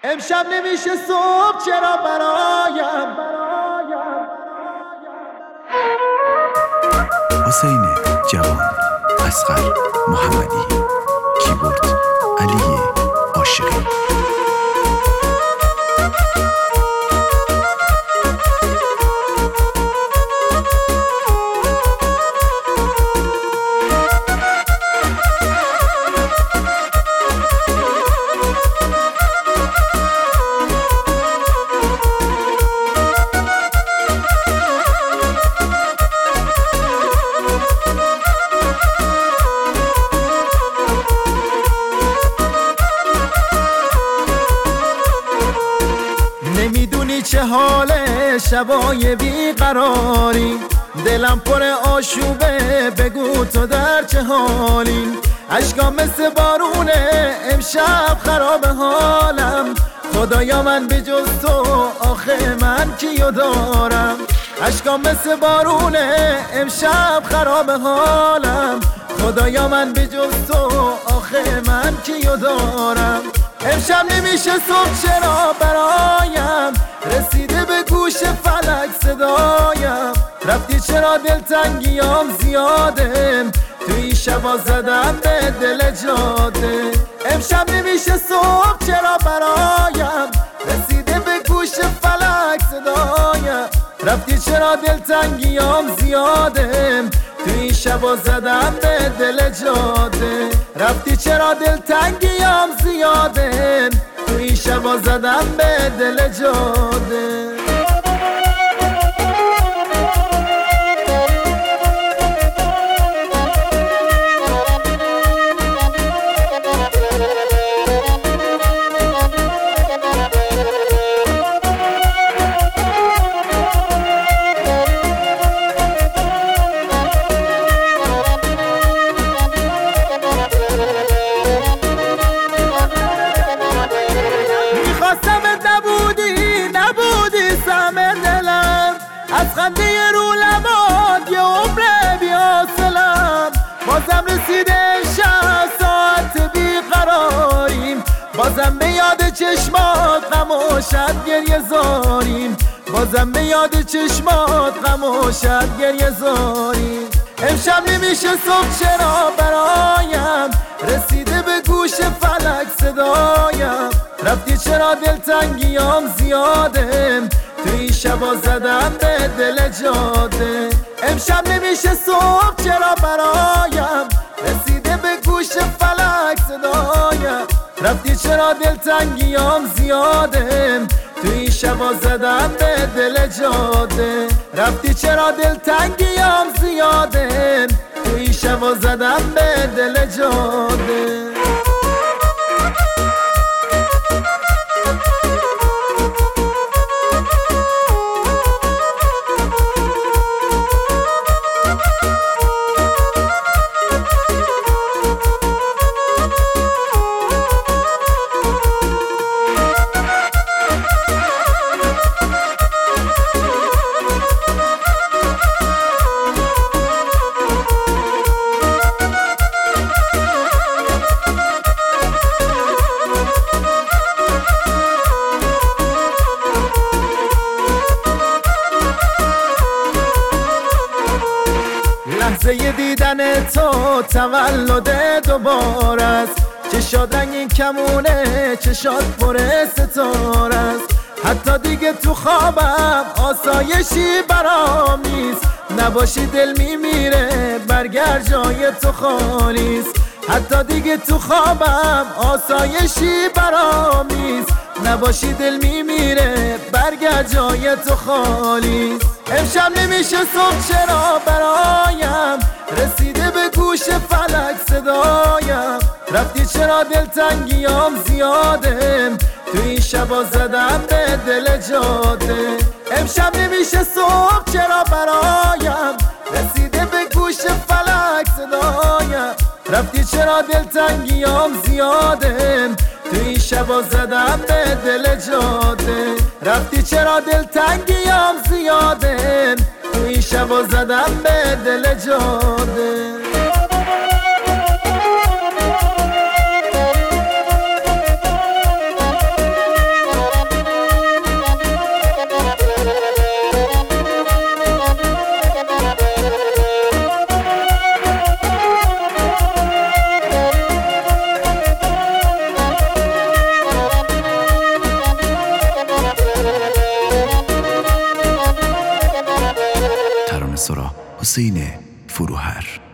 امشب نمیشه صبح چرا برایم حسین جوان، اصغر محمدی، کیبورد علی عاشقی. نمیدونی چه حاله شبای بیقراری، دلم پر آشوبه، بگو تو در چه حالی. اشکام مثل بارونه امشب خراب حالم، خدایا من به جز تو آخه من کیو دارم. اشکام مثل بارونه امشب خراب حالم، خدایا من به جز تو آخه من کیو دارم. امشب نمیشه صبح چرا برایم، رسیده به گوش فلک صدایم. رفتی چرا دلتنگیام زیاده، توی شبا زدم به دل جاده. امشب نمیشه صبح چرا برایم، رسیده به گوش فلک صدایم. رفتی چرا دلتنگیام زیاده، توی شبا زدم به دل جاده. رفتی چرا دلتنگیام زیاده، توی شبا زدم به دل جاده. از خنده رو لبات یه عمره بیاسلم، بازم رسیده شب ساعت بیقراریم. بازم به یاد چشمات غم و شب گریه زاریم، بازم به یاد چشمات غم و شب گریه زاریم. امشب نمیشه صبح چرا برایم، رسیده به گوش فلک صدایم. رفتی چرا دلتنگیام زیاده، توی شبا زدم به دل جاده. امشب نمیشه صبح چرا برایم، رسیده به گوش فلک صدایم. رفتی چرا دلتنگیام زیاده، توی شبا زدم به دل جاده. رفتی چرا دلتنگیام زیاده، توی شبا زدم به دل جاده. لحظه دیدن تو تولد دوباره است، چشات رنگین کمونه، چشات پر ستاره است. حتی دیگه تو خوابم آسایشی برام نیست، نباشی دل میمیره، برگرد جای تو خالیست. حتی دیگه تو خوابم آسایشی برام نیست، نباشی دل میمیره، برگرد جای تو خالیست. امشب نمیشه صبح چرا برایم، رسیده به گوش فلک صدایم. رفتی چرا دلتنگیام زیاده، توی شبا زدم به دل جاده. امشب نمیشه صبح چرا برایم، رسیده به گوش فلک صدایم. رفتی چرا دلتنگیام زیاده، توی شبا زدم به دل جاده. رفتی چرا دلتنگیام زیاده، توی شبا زدم به دل جاده. سرا حسین فروهر.